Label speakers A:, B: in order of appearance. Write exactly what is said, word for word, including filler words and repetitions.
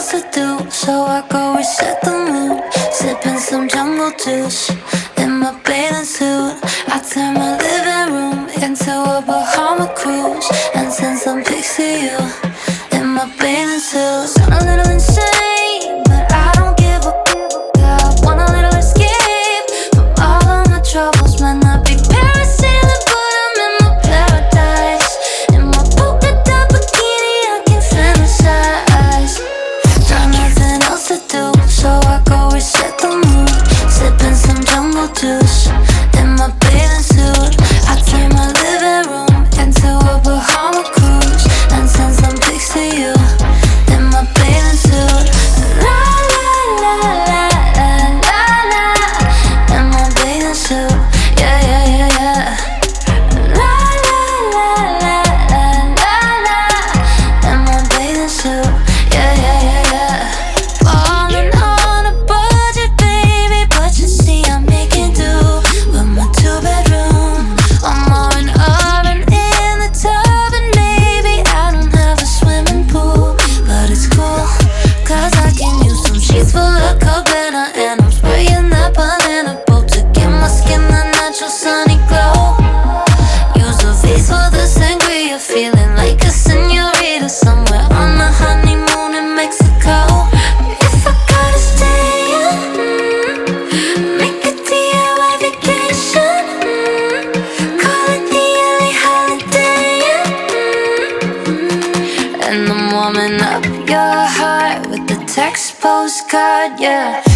A: else to do, so I go reset the mood. Sipping some jungle juice in my bathing suit. I turn my living room into a Bahama cruise and send some pics to you in my bathing suit. Sound a little insane, but I don't give a I want a little escape from all of my troubles. Might not be parasailing, but I'm in my paradise. In my polka dot bikini, I can fantasize. Got nothing else to do, so I go reset the mood. Sipping some jungle juice in my bathing suit. I turn my living room into a Bahama cruise and send some pics to you in my bathing suit. La la la la la la la, in my bathing suit. Yeah yeah yeah yeah. La la la la la la la, in my bathing suit. Yeah yeah yeah yeah. Falling on a budget, baby, but you see I'm making do with my two bedroom. I'm more an oven in the tub, and maybe I don't have a swimming pool, but it's cool, cause I can use some sheets full of cabana, and I'm spraying that banana boat to give my skin a natural sunny glow. Use a vase for the sangria, feeling like a senorita somewhere on a honeymoon in Mexico. If I gotta stay in, mm, make a D I Y vacation, mm, call it the L A holiday, mm, and I'm warming up your heart with the text postcard, yeah.